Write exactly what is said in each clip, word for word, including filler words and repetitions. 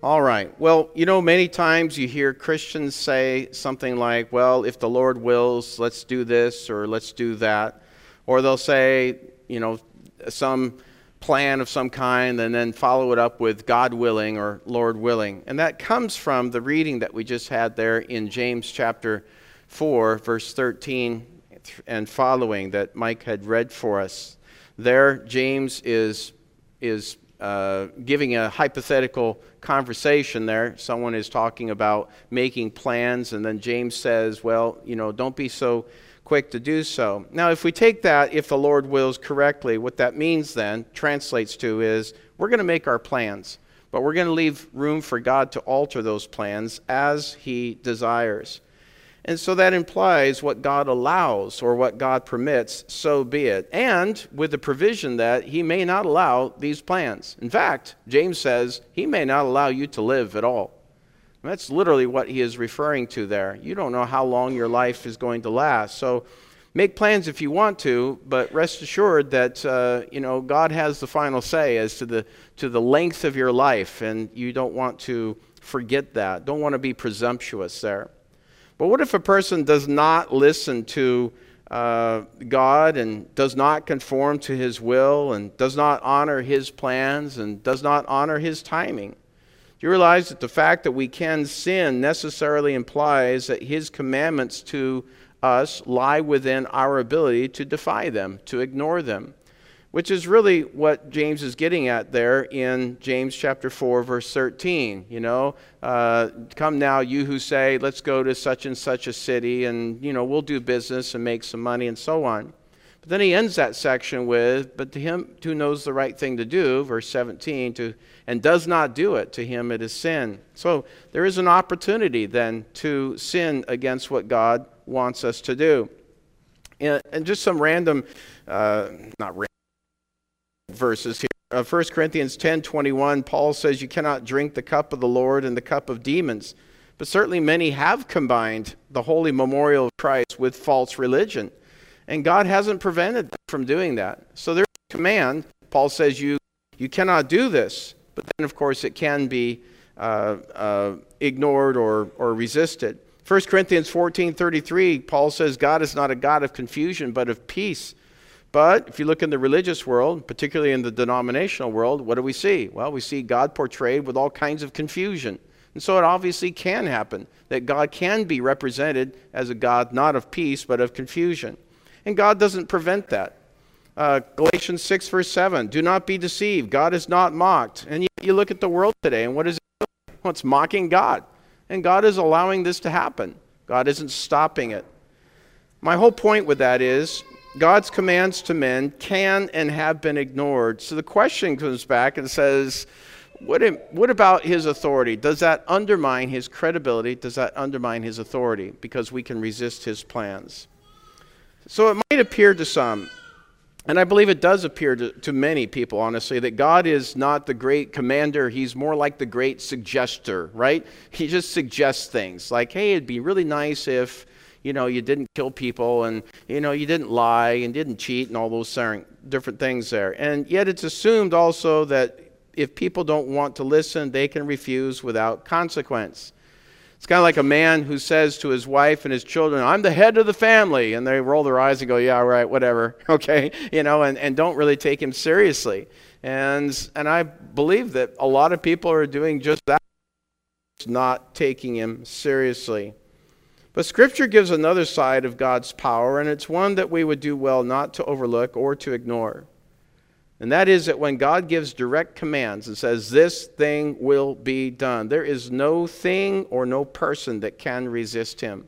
All right. Well, you know, many times you hear Christians say something like, well, if the Lord wills, let's do this or let's do that. Or they'll say, you know, some plan of some kind and then follow it up with God willing or Lord willing. And that comes from the reading that we just had there in James chapter four, verse thirteen and following that Mike had read for us. There, James is is uh, giving a hypothetical conversation there. Someone is talking about making plans, and then James says, well, you know, don't be so quick to do so. Now, if we take that, if the Lord wills correctly, what that means then, translates to, is we're going to make our plans, but we're going to leave room for God to alter those plans as He desires. And so that implies what God allows or what God permits, so be it. And with the provision that He may not allow these plans. In fact, James says He may not allow you to live at all. And that's literally what he is referring to there. You don't know how long your life is going to last. So make plans if you want to, but rest assured that uh, you know, God has the final say as to the, to the length of your life, and you don't want to forget that. Don't want to be presumptuous there. But what if a person does not listen to uh, God and does not conform to His will and does not honor His plans and does not honor His timing? Do you realize that the fact that we can sin necessarily implies that His commandments to us lie within our ability to defy them, to ignore them? Which is really what James is getting at there in James chapter four, verse thirteen. You know, uh, come now, you who say, let's go to such and such a city, and, you know, we'll do business and make some money and so on. But then he ends that section with, but to him who knows the right thing to do, verse seventeen, to and does not do it, to him it is sin. So there is an opportunity then to sin against what God wants us to do. And, and just some random, uh, not random, verses here. Uh, First Corinthians ten twenty-one, Paul says you cannot drink the cup of the Lord and the cup of demons. But certainly many have combined the holy memorial of Christ with false religion. And God hasn't prevented them from doing that. So there's a command. Paul says you, you cannot do this. But then, of course, it can be uh, uh, ignored or, or resisted. First Corinthians fourteen thirty-three, Paul says God is not a God of confusion, but of peace. But if you look in the religious world, particularly in the denominational world, what do we see? Well, we see God portrayed with all kinds of confusion. And so it obviously can happen that God can be represented as a God not of peace, but of confusion. And God doesn't prevent that. Uh, Galatians six, verse seven, do not be deceived. God is not mocked. And you, you look at the world today, and what is it doing? Well, it's mocking God. And God is allowing this to happen. God isn't stopping it. My whole point with that is, God's commands to men can and have been ignored. So the question comes back and says, what, what about His authority? Does that undermine His credibility? Does that undermine His authority? Because we can resist His plans. So it might appear to some, and I believe it does appear to, to many people, honestly, that God is not the great commander. He's more like the great suggester, right? He just suggests things like, hey, it'd be really nice if, you know, you didn't kill people and, you know, you didn't lie and didn't cheat and all those different things there. And yet it's assumed also that if people don't want to listen, they can refuse without consequence. It's kind of like a man who says to his wife and his children, I'm the head of the family. And they roll their eyes and go, yeah, right, whatever. Okay. You know, and, and don't really take him seriously. And, and I believe that a lot of people are doing just that, not taking him seriously. But Scripture gives another side of God's power, and it's one that we would do well not to overlook or to ignore. And that is that when God gives direct commands and says, this thing will be done, there is no thing or no person that can resist Him.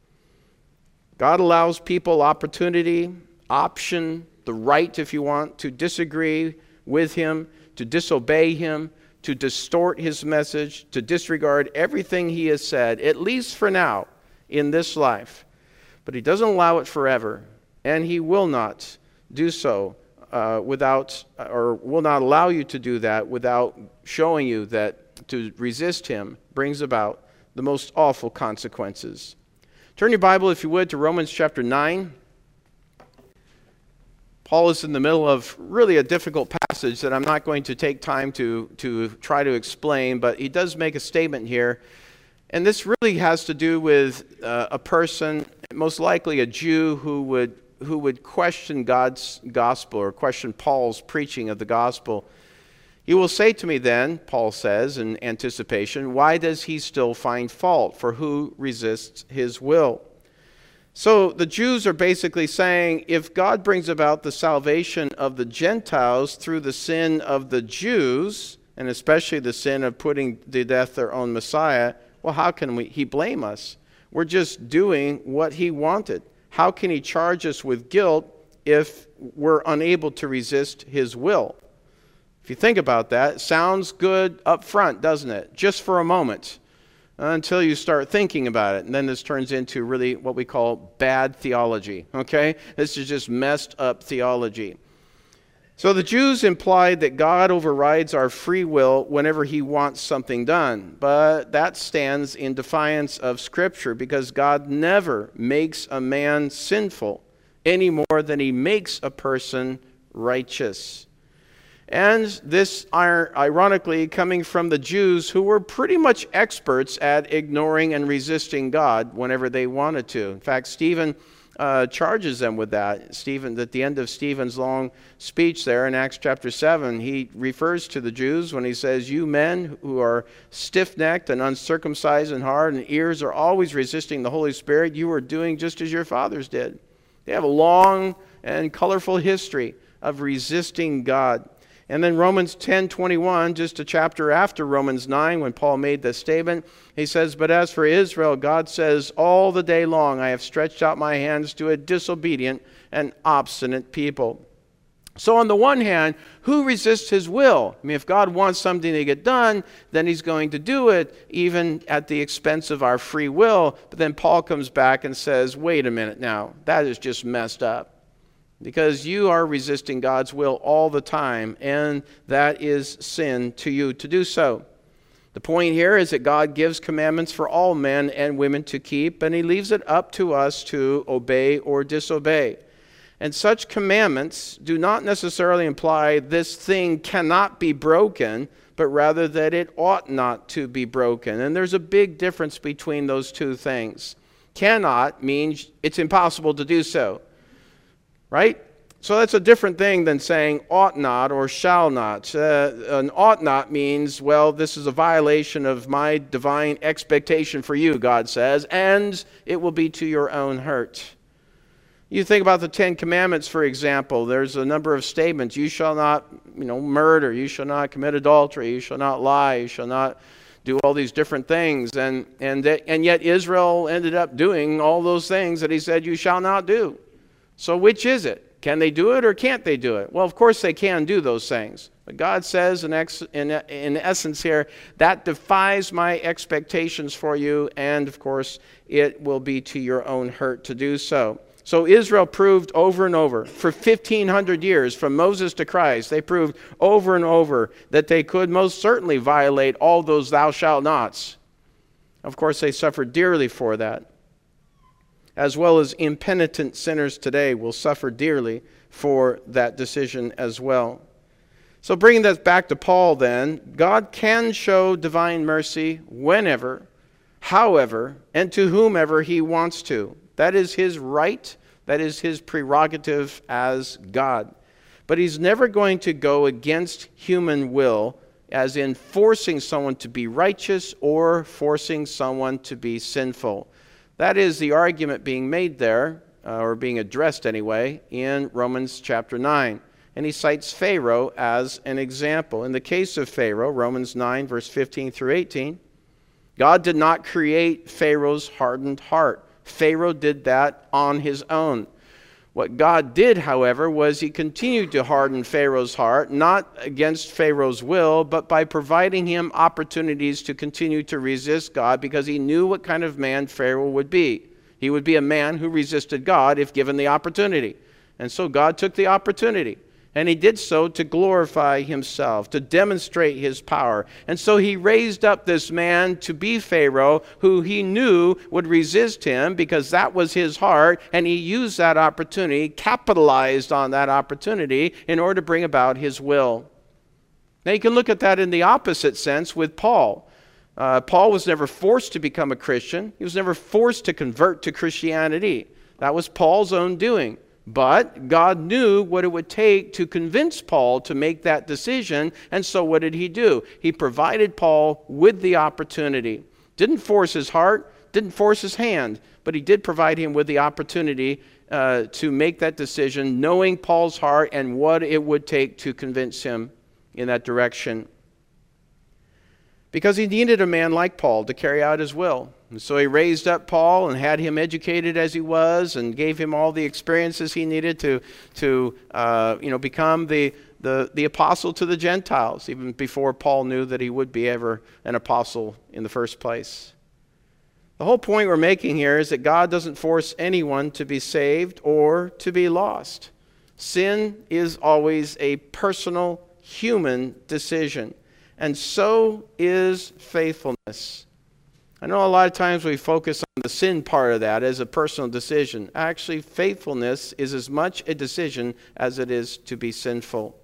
God allows people opportunity, option, the right, if you want, to disagree with Him, to disobey Him, to distort His message, to disregard everything He has said, at least for now, in this life. But He doesn't allow it forever, and He will not do so uh, without, or will not allow you to do that without showing you that to resist Him brings about the most awful consequences. Turn your Bible, if you would, to Romans chapter nine. Paul is in the middle of really a difficult passage that I'm not going to take time to, to try to explain, but he does make a statement here. And this really has to do with uh, a person, most likely a Jew, who would, who would question God's gospel or question Paul's preaching of the gospel. You will say to me then, Paul says in anticipation, why does he still find fault? For who resists his will? So the Jews are basically saying, if God brings about the salvation of the Gentiles through the sin of the Jews, and especially the sin of putting to death their own Messiah, well, how can we, he blame us? We're just doing what he wanted. How can he charge us with guilt if we're unable to resist his will? If you think about that, it sounds good up front, doesn't it? Just for a moment. Until you start thinking about it. And then this turns into really what we call bad theology. Okay? This is just messed up theology. So the Jews implied that God overrides our free will whenever he wants something done. But that stands in defiance of Scripture, because God never makes a man sinful any more than he makes a person righteous. And this, ironically, coming from the Jews, who were pretty much experts at ignoring and resisting God whenever they wanted to. In fact, Stephen uh, charges them with that. Stephen, at the end of Stephen's long speech there in Acts chapter seven, he refers to the Jews when he says, "You men who are stiff-necked and uncircumcised in heart and ears are always resisting the Holy Spirit, you are doing just as your fathers did." They have a long and colorful history of resisting God. And then Romans ten twenty-one, just a chapter after Romans nine, when Paul made this statement, he says, "But as for Israel, God says, all the day long I have stretched out my hands to a disobedient and obstinate people." So on the one hand, who resists his will? I mean, if God wants something to get done, then he's going to do it, even at the expense of our free will. But then Paul comes back and says, wait a minute now, that is just messed up. Because you are resisting God's will all the time, and that is sin to you to do so. The point here is that God gives commandments for all men and women to keep, and he leaves it up to us to obey or disobey. And such commandments do not necessarily imply this thing cannot be broken, but rather that it ought not to be broken. And there's a big difference between those two things. Cannot means it's impossible to do so. Right? So that's a different thing than saying ought not or shall not. Uh, an ought not means, well, this is a violation of my divine expectation for you, God says, and it will be to your own hurt. You think about the Ten Commandments, for example. There's a number of statements. You shall not, you know, murder. You shall not commit adultery. You shall not lie. You shall not do all these different things. And, and, that, and yet Israel ended up doing all those things that he said you shall not do. So which is it? Can they do it or can't they do it? Well, of course they can do those things. But God says in, ex in, in essence here, that defies my expectations for you, and of course it will be to your own hurt to do so. So Israel proved over and over, for fifteen hundred years, from Moses to Christ, they proved over and over that they could most certainly violate all those thou shalt nots. Of course they suffered dearly for that. As well as impenitent sinners today will suffer dearly for that decision as well. So bringing that back to Paul then, God can show divine mercy whenever, however, and to whomever he wants to. That is his right. That is his prerogative as God. But he's never going to go against human will, as in forcing someone to be righteous or forcing someone to be sinful. That is the argument being made there, uh, or being addressed anyway, in Romans chapter nine. And he cites Pharaoh as an example. In the case of Pharaoh, Romans nine, verse fifteen through eighteen, God did not create Pharaoh's hardened heart. Pharaoh did that on his own. What God did, however, was he continued to harden Pharaoh's heart, not against Pharaoh's will, but by providing him opportunities to continue to resist God, because he knew what kind of man Pharaoh would be. He would be a man who resisted God if given the opportunity. And so God took the opportunity. And he did so to glorify himself, to demonstrate his power. And so he raised up this man to be Pharaoh, who he knew would resist him because that was his heart. And he used that opportunity, capitalized on that opportunity in order to bring about his will. Now you can look at that in the opposite sense with Paul. Uh, Paul was never forced to become a Christian. He was never forced to convert to Christianity. That was Paul's own doing. But God knew what it would take to convince Paul to make that decision, and so what did he do? He provided Paul with the opportunity. Didn't force his heart, didn't force his hand, but he did provide him with the opportunity uh, to make that decision, knowing Paul's heart and what it would take to convince him in that direction. Because he needed a man like Paul to carry out his will. And so he raised up Paul and had him educated as he was and gave him all the experiences he needed to, to uh, you know, become the, the, the apostle to the Gentiles, even before Paul knew that he would be ever an apostle in the first place. The whole point we're making here is that God doesn't force anyone to be saved or to be lost. Sin is always a personal, human decision. And so is faithfulness. I know a lot of times we focus on the sin part of that as a personal decision. Actually, faithfulness is as much a decision as it is to be sinful.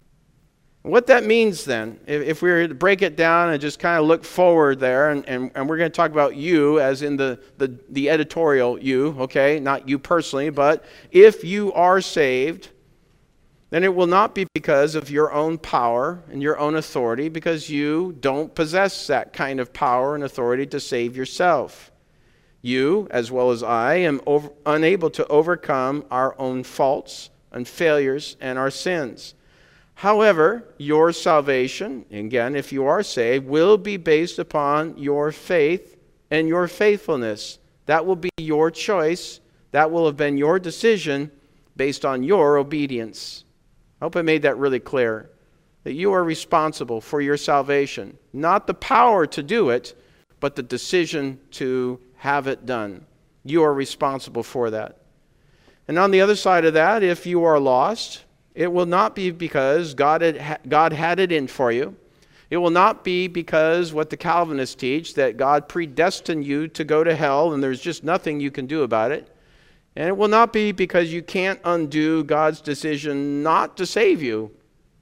What that means then, if, if we were to break it down and just kind of look forward there, and, and, and we're going to talk about you as in the, the, the editorial you, okay, not you personally, but if you are saved, then it will not be because of your own power and your own authority, because you don't possess that kind of power and authority to save yourself. You, as well as I, am over, unable to overcome our own faults and failures and our sins. However, your salvation, again, if you are saved, will be based upon your faith and your faithfulness. That will be your choice. That will have been your decision based on your obedience. I hope I made that really clear, that you are responsible for your salvation. Not the power to do it, but the decision to have it done. You are responsible for that. And on the other side of that, if you are lost, it will not be because God had, God had it in for you. It will not be because what the Calvinists teach, that God predestined you to go to hell and there's just nothing you can do about it. And it will not be because you can't undo God's decision not to save you.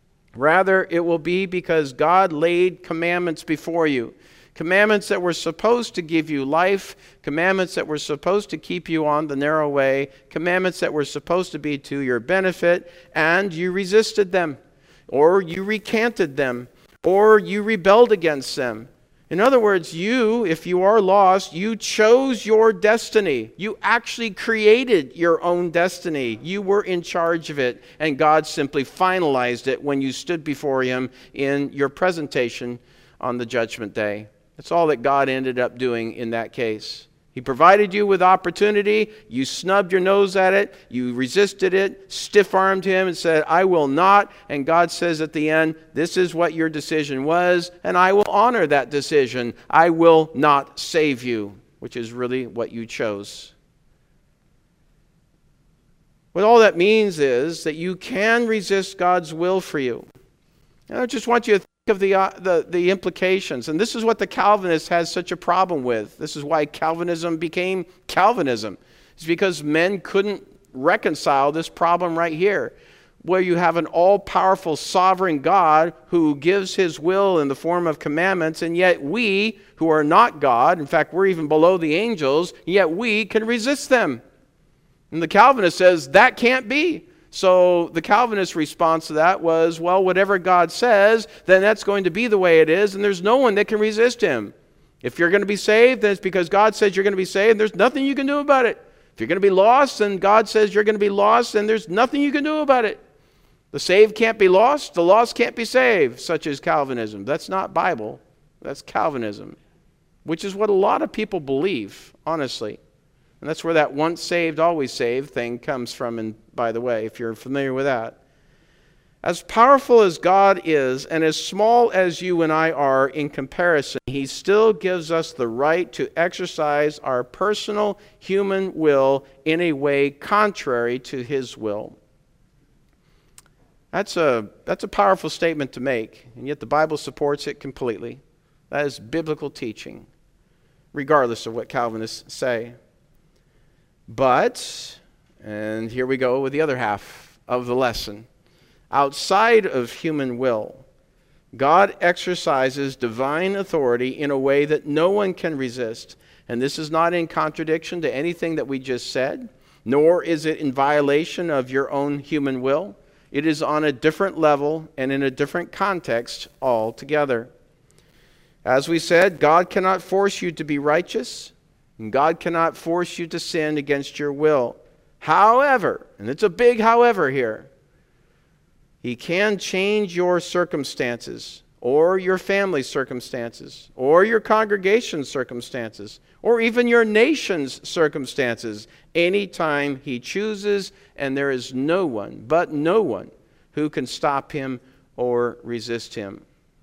Rather, it will be because God laid commandments before you. Commandments that were supposed to give you life. Commandments that were supposed to keep you on the narrow way. Commandments that were supposed to be to your benefit. And you resisted them. Or you recanted them. Or you rebelled against them. In other words, you, if you are lost, you chose your destiny. You actually created your own destiny. You were in charge of it, and God simply finalized it when you stood before Him in your presentation on the judgment day. That's all that God ended up doing in that case. He provided you with opportunity. You snubbed your nose at it. You resisted it, stiff-armed Him and said, I will not. And God says at the end, this is what your decision was, and I will honor that decision. I will not save you, which is really what you chose. What all that means is that you can resist God's will for you. And I just want you to of the, uh, the, the implications. And this is what the Calvinist has such a problem with. This is why Calvinism became Calvinism. It's because men couldn't reconcile this problem right here, where you have an all-powerful sovereign God who gives His will in the form of commandments, and yet we, who are not God, in fact, we're even below the angels, yet we can resist them. And the Calvinist says, that can't be. So the Calvinist response to that was, well, whatever God says, then that's going to be the way it is, and there's no one that can resist Him. If you're going to be saved, then it's because God says you're going to be saved, and there's nothing you can do about it. If you're going to be lost, then God says you're going to be lost, and there's nothing you can do about it. The saved can't be lost, the lost can't be saved, such as Calvinism. That's not Bible, that's Calvinism, which is what a lot of people believe, honestly. And that's where that once saved, always saved thing comes from, and by the way, if you're familiar with that. As powerful as God is, and as small as you and I are in comparison, He still gives us the right to exercise our personal human will in a way contrary to His will. That's a, that's a powerful statement to make, and yet the Bible supports it completely. That is biblical teaching, regardless of what Calvinists say. But, and here we go with the other half of the lesson, outside of human will, God exercises divine authority in a way that no one can resist. And this is not in contradiction to anything that we just said, nor is it in violation of your own human will. It is on a different level and in a different context altogether. As we said, God cannot force you to be righteous, and God cannot force you to sin against your will. However, and it's a big however here, He can change your circumstances, or your family's circumstances, or your congregation's circumstances, or even your nation's circumstances, anytime He chooses, and there is no one, but no one, who can stop Him or resist Him.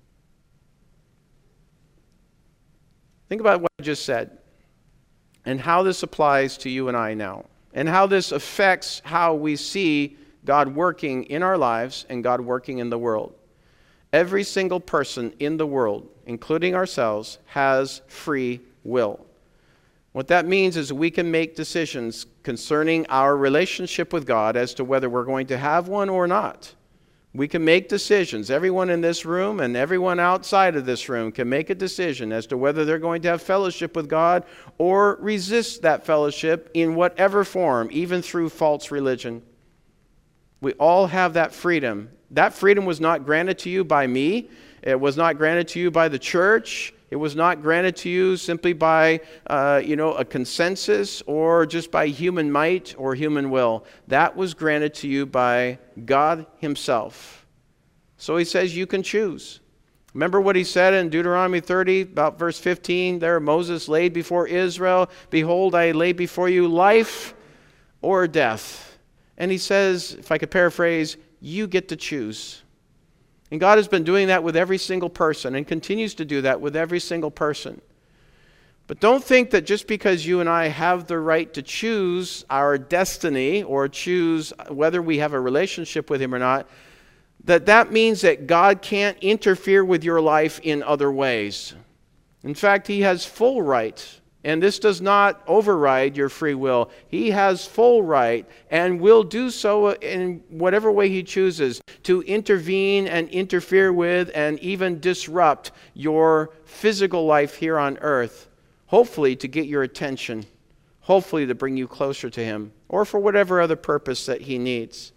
Think about what I just said, and how this applies to you and I now, and how this affects how we see God working in our lives and God working in the world. Every single person in the world, including ourselves, has free will. What that means is we can make decisions concerning our relationship with God as to whether we're going to have one or not. We can make decisions. Everyone in this room and everyone outside of this room can make a decision as to whether they're going to have fellowship with God or resist that fellowship in whatever form, even through false religion. We all have that freedom. That freedom was not granted to you by me. It was not granted to you by the church. It was not granted to you simply by, uh, you know, a consensus or just by human might or human will. That was granted to you by God Himself. So He says you can choose. Remember what He said in Deuteronomy thirty, about verse fifteen, there Moses laid before Israel, "Behold, I lay before you life or death." And He says, if I could paraphrase, you get to choose. And God has been doing that with every single person and continues to do that with every single person. But don't think that just because you and I have the right to choose our destiny or choose whether we have a relationship with Him or not, that that means that God can't interfere with your life in other ways. In fact, He has full right. And this does not override your free will. He has full right and will do so in whatever way He chooses to intervene and interfere with and even disrupt your physical life here on earth, hopefully to get your attention, hopefully to bring you closer to Him, or for whatever other purpose that He needs.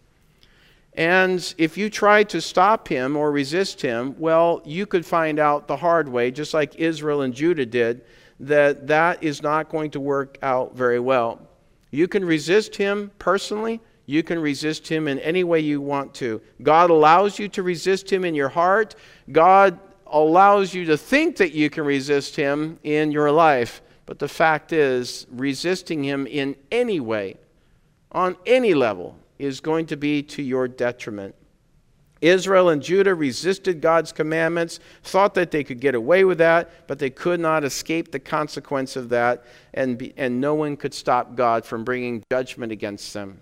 And if you try to stop Him or resist Him, well, you could find out the hard way, just like Israel and Judah did, that that is not going to work out very well. You can resist Him personally. You can resist Him in any way you want to. God allows you to resist Him in your heart. God allows you to think that you can resist Him in your life. But the fact is, resisting Him in any way, on any level, is going to be to your detriment. Israel and Judah resisted God's commandments, thought that they could get away with that, but they could not escape the consequence of that, and, be, and no one could stop God from bringing judgment against them.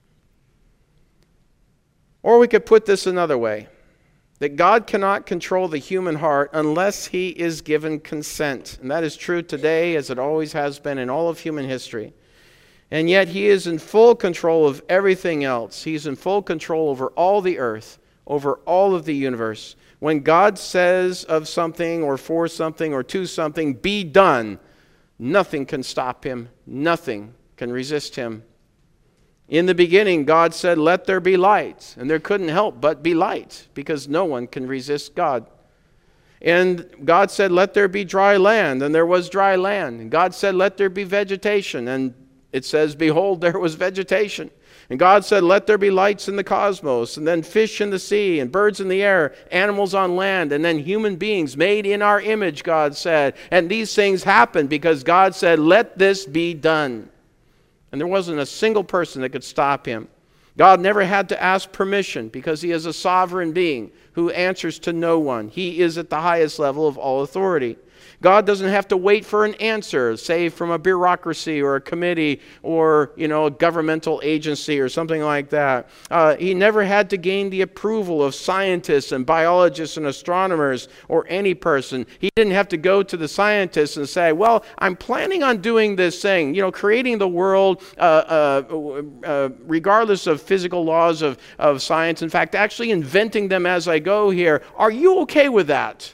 Or we could put this another way, that God cannot control the human heart unless He is given consent. And that is true today as it always has been in all of human history. And yet He is in full control of everything else. He's in full control over all the earth, over all of the universe. When God says of something or for something or to something, be done, nothing can stop Him. Nothing can resist Him. In the beginning, God said, let there be light. And there couldn't help but be light because no one can resist God. And God said, let there be dry land. And there was dry land. And God said, let there be vegetation. And it says, behold, there was vegetation. And God said, let there be lights in the cosmos, and then fish in the sea, and birds in the air, animals on land, and then human beings made in our image, God said. And these things happened because God said, let this be done. And there wasn't a single person that could stop Him. God never had to ask permission because He is a sovereign being who answers to no one. He is at the highest level of all authority. God doesn't have to wait for an answer, say from a bureaucracy or a committee or, you know, a governmental agency or something like that. Uh, he never had to gain the approval of scientists and biologists and astronomers or any person. He didn't have to go to the scientists and say, well, I'm planning on doing this thing, you know, creating the world uh, uh, uh, regardless of physical laws of, of science. In fact, actually inventing them as I go here. Are you okay with that?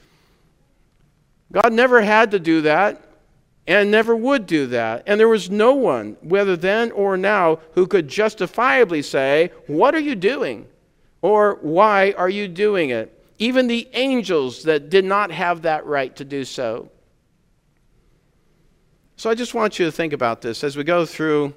God never had to do that and never would do that. And there was no one, whether then or now, who could justifiably say, what are you doing? Or why are you doing it? Even the angels that did not have that right to do so. So I just want you to think about this as we go through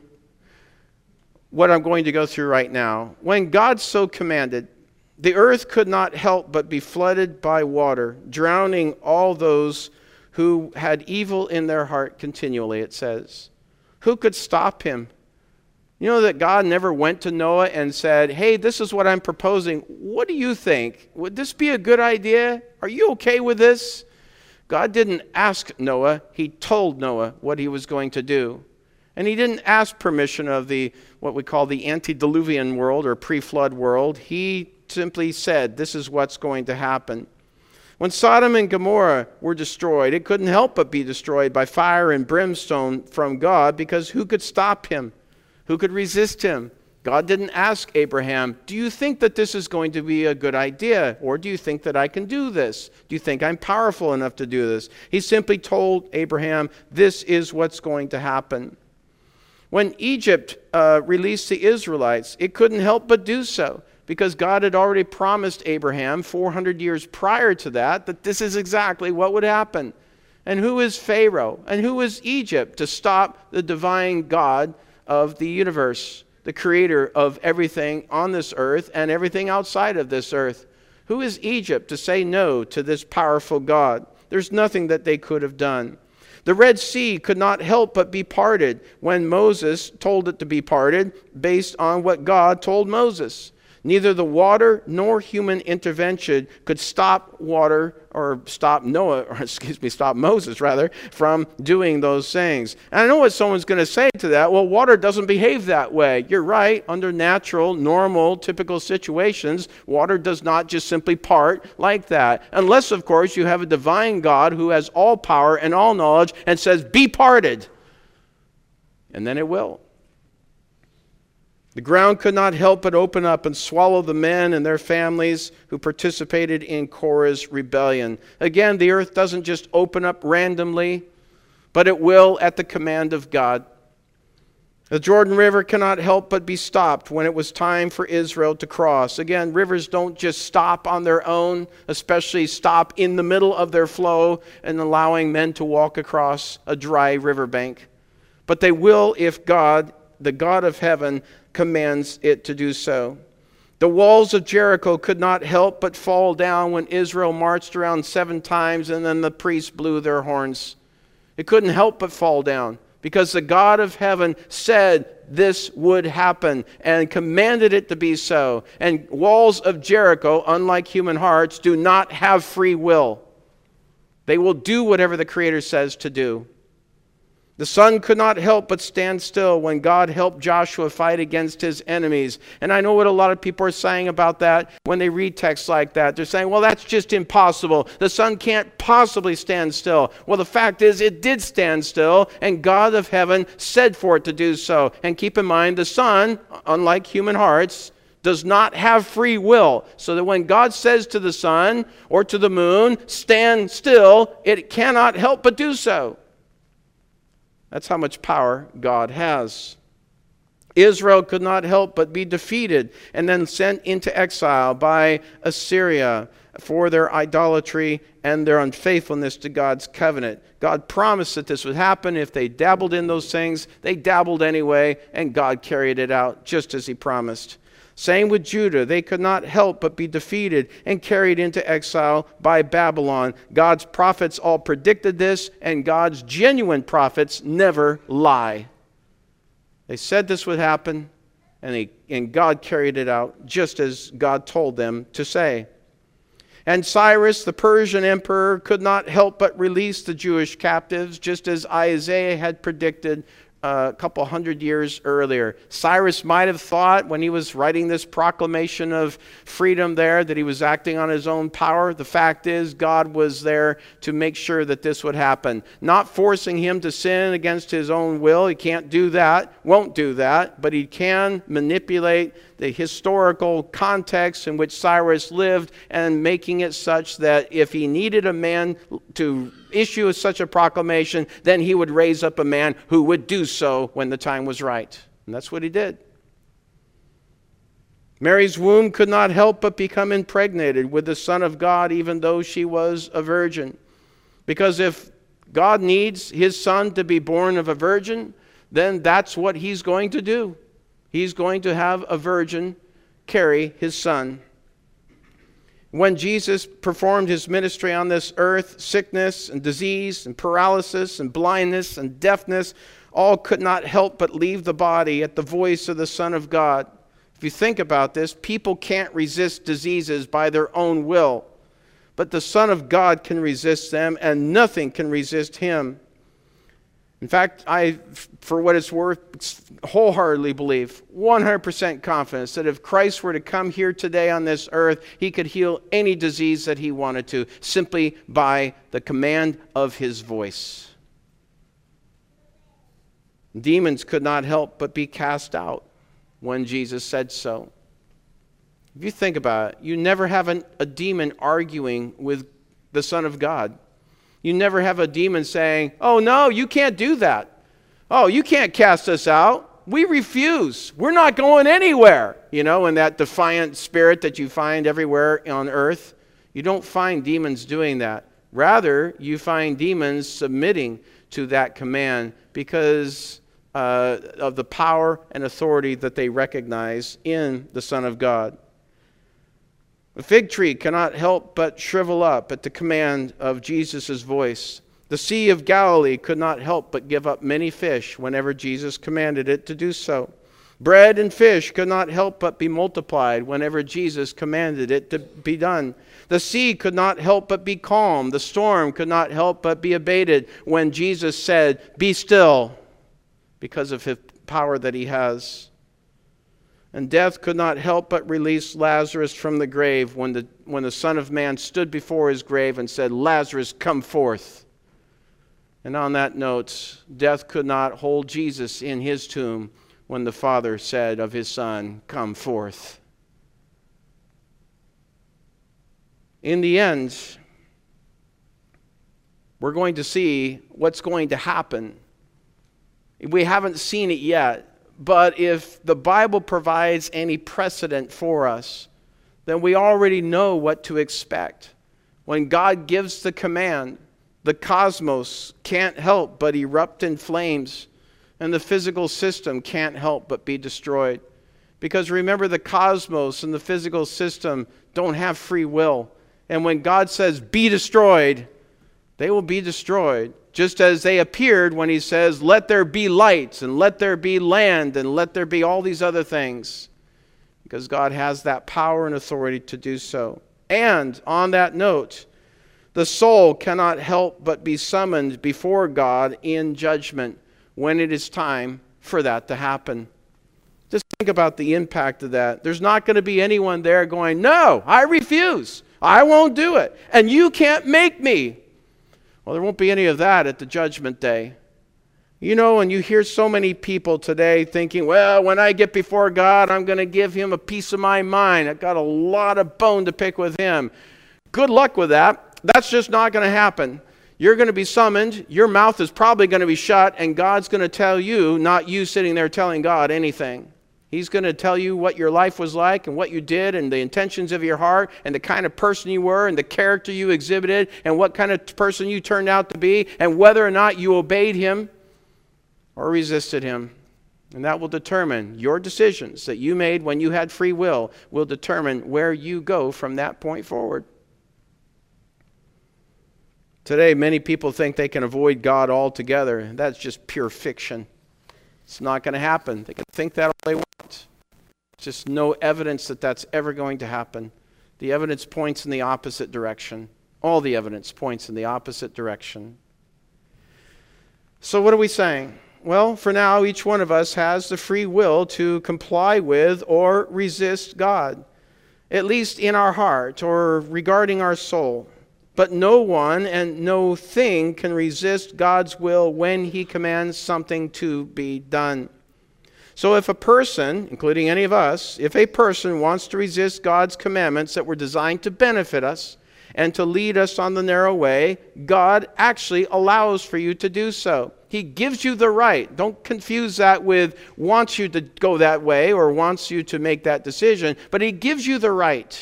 what I'm going to go through right now. When God so commanded, the earth could not help but be flooded by water, drowning all those who had evil in their heart continually, it says. Who could stop him? You know that God never went to Noah and said, hey, this is what I'm proposing. What do you think? Would this be a good idea? Are you okay with this? God didn't ask Noah. He told Noah what he was going to do. And he didn't ask permission of the what we call the antediluvian world or pre-flood world. He simply said, this is what's going to happen. When Sodom and Gomorrah were destroyed, it couldn't help but be destroyed by fire and brimstone from God, because who could stop him? Who could resist him? God didn't ask Abraham, do you think that this is going to be a good idea? Or do you think that I can do this? Do you think I'm powerful enough to do this? He simply told Abraham, this is what's going to happen. When Egypt uh, released the Israelites, it couldn't help but do so, because God had already promised Abraham four hundred years prior to that, that this is exactly what would happen. And who is Pharaoh? And who is Egypt to stop the divine God of the universe, the creator of everything on this earth and everything outside of this earth? Who is Egypt to say no to this powerful God? There's nothing that they could have done. The Red Sea could not help but be parted when Moses told it to be parted based on what God told Moses. Neither the water nor human intervention could stop water or stop Noah, or excuse me, stop Moses rather, from doing those things. And I know what someone's going to say to that. Well, water doesn't behave that way. You're right. Under natural, normal, typical situations, water does not just simply part like that. Unless, of course, you have a divine God who has all power and all knowledge and says, be parted. And then it will. The ground could not help but open up and swallow the men and their families who participated in Korah's rebellion. Again, the earth doesn't just open up randomly, but it will at the command of God. The Jordan River cannot help but be stopped when it was time for Israel to cross. Again, rivers don't just stop on their own, especially stop in the middle of their flow and allowing men to walk across a dry riverbank. But they will if God, the God of heaven, commands it to do so. The walls of Jericho could not help but fall down when Israel marched around seven times and then the priests blew their horns. It couldn't help but fall down because the God of heaven said this would happen and commanded it to be so. And walls of Jericho, unlike human hearts, do not have free will. They will do whatever the Creator says to do. The sun could not help but stand still when God helped Joshua fight against his enemies. And I know what a lot of people are saying about that when they read texts like that. They're saying, well, that's just impossible. The sun can't possibly stand still. Well, the fact is it did stand still, and God of heaven said for it to do so. And keep in mind, the sun, unlike human hearts, does not have free will. So that when God says to the sun or to the moon, stand still, it cannot help but do so. That's how much power God has. Israel could not help but be defeated and then sent into exile by Assyria for their idolatry and their unfaithfulness to God's covenant. God promised that this would happen. If they dabbled in those things, they dabbled anyway, and God carried it out just as He promised. Same with Judah. They could not help but be defeated and carried into exile by Babylon. God's prophets all predicted this, and God's genuine prophets never lie. They said this would happen, and, they, and God carried it out just as God told them to say. And Cyrus, the Persian emperor, could not help but release the Jewish captives, just as Isaiah had predicted Uh, a couple hundred years earlier. Cyrus might have thought when he was writing this proclamation of freedom there that he was acting on his own power. The fact is, God was there to make sure that this would happen. Not forcing him to sin against his own will. He can't do that, won't do that, but he can manipulate the historical context in which Cyrus lived and making it such that if he needed a man to issue such a proclamation, then he would raise up a man who would do so when the time was right. And that's what he did. Mary's womb could not help but become impregnated with the Son of God, even though she was a virgin. Because if God needs his son to be born of a virgin, then that's what he's going to do. He's going to have a virgin carry his son. When Jesus performed his ministry on this earth, sickness and disease and paralysis and blindness and deafness all could not help but leave the body at the voice of the Son of God. If you think about this, people can't resist diseases by their own will, but the Son of God can resist them, and nothing can resist him. In fact, I, for what it's worth, wholeheartedly believe, one hundred percent confidence that if Christ were to come here today on this earth, he could heal any disease that he wanted to, simply by the command of his voice. Demons could not help but be cast out when Jesus said so. If you think about it, you never have an, a demon arguing with the Son of God. You never have a demon saying, oh no, you can't do that. Oh, you can't cast us out. We refuse. We're not going anywhere. You know, in that defiant spirit that you find everywhere on earth. You don't find demons doing that. Rather, you find demons submitting to that command because uh, of the power and authority that they recognize in the Son of God. The fig tree cannot help but shrivel up at the command of Jesus' voice. The Sea of Galilee could not help but give up many fish whenever Jesus commanded it to do so. Bread and fish could not help but be multiplied whenever Jesus commanded it to be done. The sea could not help but be calm. The storm could not help but be abated when Jesus said, "Be still," because of his power that he has. And death could not help but release Lazarus from the grave when the, when the Son of Man stood before his grave and said, "Lazarus, come forth." And on that note, death could not hold Jesus in his tomb when the Father said of his Son, "Come forth." In the end, we're going to see what's going to happen. We haven't seen it yet. But if the Bible provides any precedent for us, then we already know what to expect. When God gives the command, the cosmos can't help but erupt in flames, and the physical system can't help but be destroyed. Because remember, the cosmos and the physical system don't have free will. And when God says, "Be destroyed," they will be destroyed. Just as they appeared when he says, "Let there be light, and let there be land, and let there be all these other things." Because God has that power and authority to do so. And on that note, the soul cannot help but be summoned before God in judgment when it is time for that to happen. Just think about the impact of that. There's not going to be anyone there going, "No, I refuse. I won't do it. And you can't make me." Well, there won't be any of that at the judgment day. You know, and you hear so many people today thinking, "Well, when I get before God, I'm going to give him a piece of my mind. I've got a lot of bone to pick with him." Good luck with that. That's just not going to happen. You're going to be summoned. Your mouth is probably going to be shut, and God's going to tell you, not you sitting there telling God anything. He's going to tell you what your life was like and what you did and the intentions of your heart and the kind of person you were and the character you exhibited and what kind of person you turned out to be and whether or not you obeyed him or resisted him. And that will determine your decisions that you made when you had free will will determine where you go from that point forward. Today, many people think they can avoid God altogether. That's just pure fiction. It's not going to happen. They can think that all they want. Just no evidence that that's ever going to happen. The evidence points in the opposite direction. All the evidence points in the opposite direction. So what are we saying? Well, for now, each one of us has the free will to comply with or resist God, at least in our heart or regarding our soul. But no one and no thing can resist God's will when He commands something to be done. So if a person, including any of us, if a person wants to resist God's commandments that were designed to benefit us and to lead us on the narrow way, God actually allows for you to do so. He gives you the right. Don't confuse that with wants you to go that way or wants you to make that decision, but He gives you the right.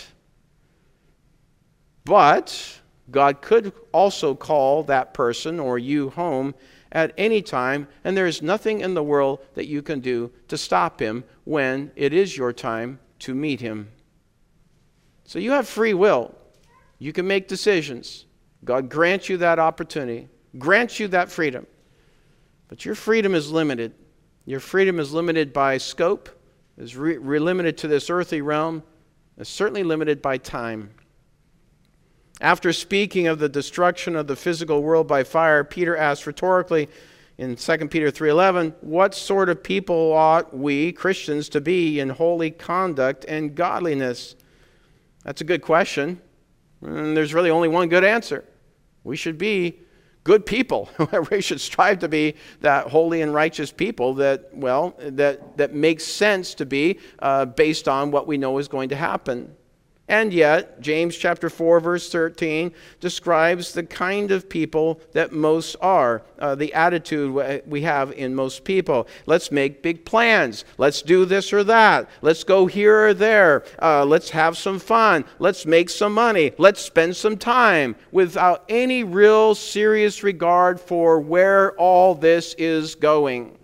But God could also call that person or you home at any time, and there is nothing in the world that you can do to stop Him when it is your time to meet Him. So you have free will. You can make decisions. God grants you that opportunity, grants you that freedom. But your freedom is limited. Your freedom is limited by scope, is re- re- limited to this earthly realm, is certainly limited by time. After speaking of the destruction of the physical world by fire, Peter asked rhetorically in Second Peter three eleven, what sort of people ought we, Christians, to be in holy conduct and godliness? That's a good question. And there's really only one good answer. We should be good people. We should strive to be that holy and righteous people that, well, that, that makes sense to be uh, based on what we know is going to happen. And yet, James chapter four, verse thirteen describes the kind of people that most are, uh, the attitude we have in most people. Let's make big plans. Let's do this or that. Let's go here or there. Uh, let's have some fun. Let's make some money. Let's spend some time without any real serious regard for where all this is going.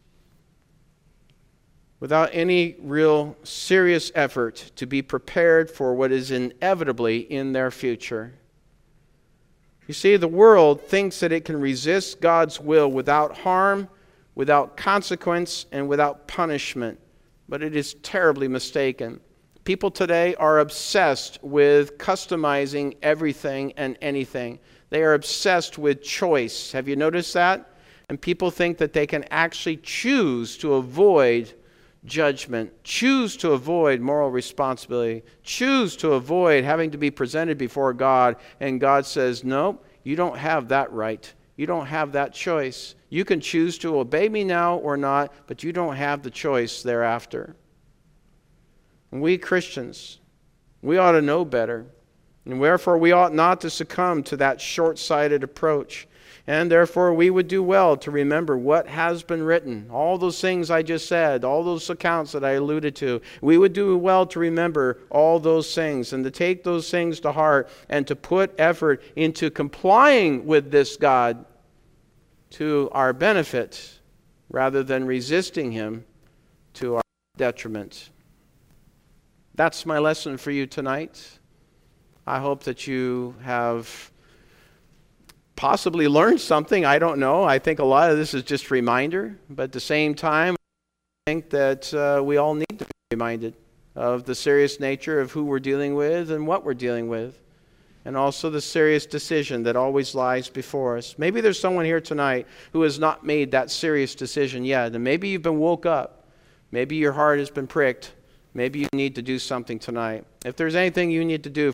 Without any real serious effort to be prepared for what is inevitably in their future. You see, the world thinks that it can resist God's will without harm, without consequence, and without punishment. But it is terribly mistaken. People today are obsessed with customizing everything and anything. They are obsessed with choice. Have you noticed that? And people think that they can actually choose to avoid judgment, choose to avoid moral responsibility, choose to avoid having to be presented before God, and God says, no, you don't have that right. You don't have that choice. You can choose to obey me now or not, but you don't have the choice thereafter. And we Christians, we ought to know better, and wherefore we ought not to succumb to that short-sighted approach. And therefore we would do well to remember what has been written. All those things I just said, all those accounts that I alluded to. We would do well to remember all those things and to take those things to heart and to put effort into complying with this God to our benefit rather than resisting Him to our detriment. That's my lesson for you tonight. I hope that you have possibly learned something. I don't know. I think a lot of this is just reminder. But at the same time, I think that uh, we all need to be reminded of the serious nature of who we're dealing with and what we're dealing with. And also the serious decision that always lies before us. Maybe there's someone here tonight who has not made that serious decision yet. And maybe you've been woke up. Maybe your heart has been pricked. Maybe you need to do something tonight. If there's anything you need to do